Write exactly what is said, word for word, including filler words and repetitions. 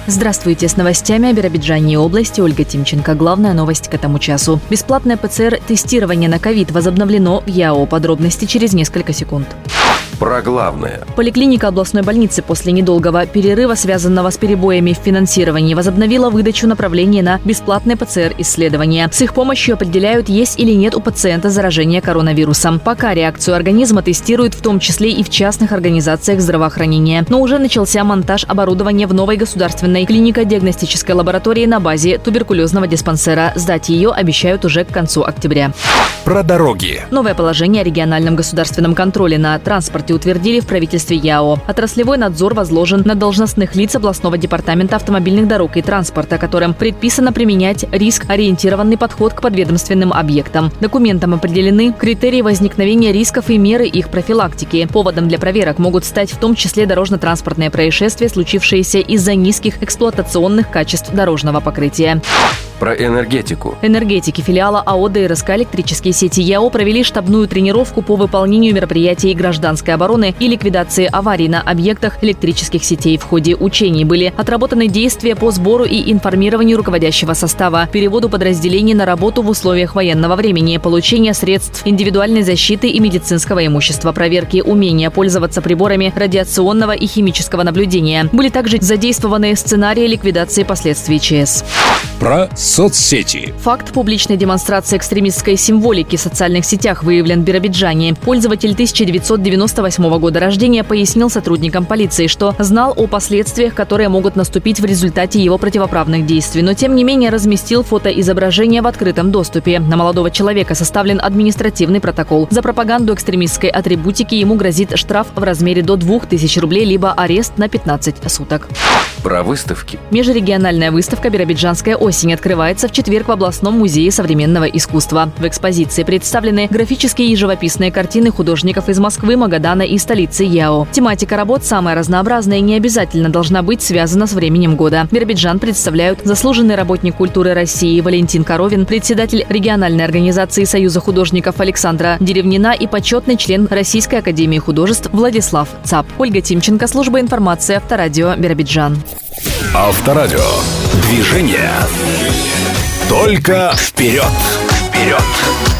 Здравствуйте, с новостями о Биробиджане и области. Ольга Тимченко. Главная новость к этому часу. Бесплатное ПЦР-тестирование на ковид возобновлено в ЯО. Подробности через несколько секунд. Про главное. Поликлиника областной больницы после недолгого перерыва, связанного с перебоями в финансировании, возобновила выдачу направлений на бесплатное ПЦР-исследование. С их помощью определяют, есть или нет у пациента заражение коронавирусом. Пока реакцию организма тестируют в том числе и в частных организациях здравоохранения. Но уже начался монтаж оборудования в новой государственной клинико-диагностической лаборатории на базе туберкулезного диспансера. Сдать ее обещают уже к концу октября. Про дороги. Новое положение о региональном государственном контроле на транспорте утвердили в правительстве ЯО. Отраслевой надзор возложен на должностных лиц областного департамента автомобильных дорог и транспорта, которым предписано применять риск-ориентированный подход к подведомственным объектам. Документом определены критерии возникновения рисков и меры их профилактики. Поводом для проверок могут стать в том числе дорожно-транспортные происшествия, случившиеся из-за низких эксплуатационных качеств дорожного покрытия. Про энергетику. Энергетики филиала АО ДРСК «Электрические сети» ЯО провели штабную тренировку по выполнению мероприятий гражданской обороны и ликвидации аварий на объектах электрических сетей. В ходе учений были отработаны действия по сбору и информированию руководящего состава, переводу подразделений на работу в условиях военного времени, получение средств индивидуальной защиты и медицинского имущества, проверки умения пользоваться приборами радиационного и химического наблюдения. Были также задействованы сценарии ликвидации последствий ЧС. Про соцсети. Факт публичной демонстрации экстремистской символики в социальных сетях выявлен в Биробиджане. Пользователь тысяча девятьсот девяносто восьмого года рождения пояснил сотрудникам полиции, что знал о последствиях, которые могут наступить в результате его противоправных действий, но тем не менее разместил фотоизображение в открытом доступе. На молодого человека составлен административный протокол. За пропаганду экстремистской атрибутики ему грозит штраф в размере до двух тысяч рублей либо арест на пятнадцать суток. Про выставки. Межрегиональная выставка «Биробиджанская осень» открывается в четверг в областном музее современного искусства. В экспозиции представлены графические и живописные картины художников из Москвы, Магадана и столицы ЯО. Тематика работ самая разнообразная и не обязательно должна быть связана с временем года. Биробиджан представляют заслуженный работник культуры России Валентин Коровин, председатель региональной организации Союза художников Александра Деревнина и почетный член Российской академии художеств Владислав Цап. Ольга Тимченко, служба информации, Авторадио, Биробиджан. Авторадио. Движение. Только вперед. Вперед.